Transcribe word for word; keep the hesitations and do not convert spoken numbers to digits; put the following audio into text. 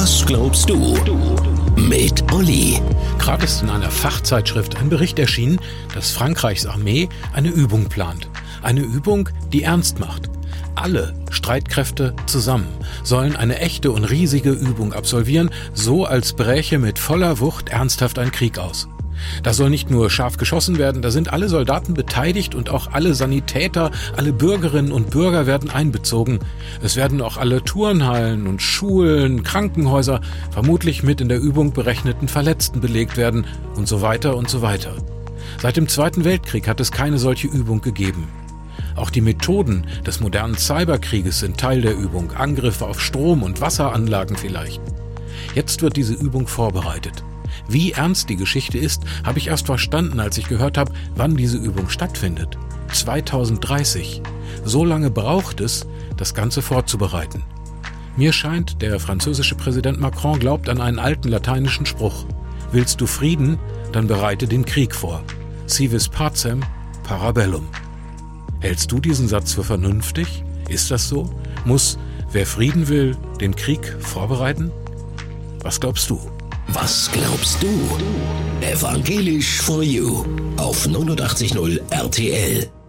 Was glaubst du? Mit Olli. Gerade ist in einer Fachzeitschrift ein Bericht erschienen, dass Frankreichs Armee eine Übung plant. Eine Übung, die ernst macht. Alle Streitkräfte zusammen sollen eine echte und riesige Übung absolvieren, so als bräche mit voller Wucht ernsthaft ein Krieg aus. Da soll nicht nur scharf geschossen werden, da sind alle Soldaten beteiligt und auch alle Sanitäter, alle Bürgerinnen und Bürger werden einbezogen. Es werden auch alle Turnhallen und Schulen, Krankenhäuser, vermutlich mit in der Übung berechneten Verletzten belegt werden und so weiter und so weiter. Seit dem Zweiten Weltkrieg hat es keine solche Übung gegeben. Auch die Methoden des modernen Cyberkrieges sind Teil der Übung, Angriffe auf Strom- und Wasseranlagen vielleicht. Jetzt wird diese Übung vorbereitet. Wie ernst die Geschichte ist, habe ich erst verstanden, als ich gehört habe, wann diese Übung stattfindet. zweitausenddreißig. So lange braucht es, das Ganze vorzubereiten. Mir scheint, der französische Präsident Macron glaubt an einen alten lateinischen Spruch. Willst du Frieden, dann bereite den Krieg vor. Si vis pacem, para bellum. Hältst du diesen Satz für vernünftig? Ist das so? Muss, wer Frieden will, den Krieg vorbereiten? Was glaubst du? Was glaubst du? Evangelisch for You auf neunundachtzig Komma null R T L.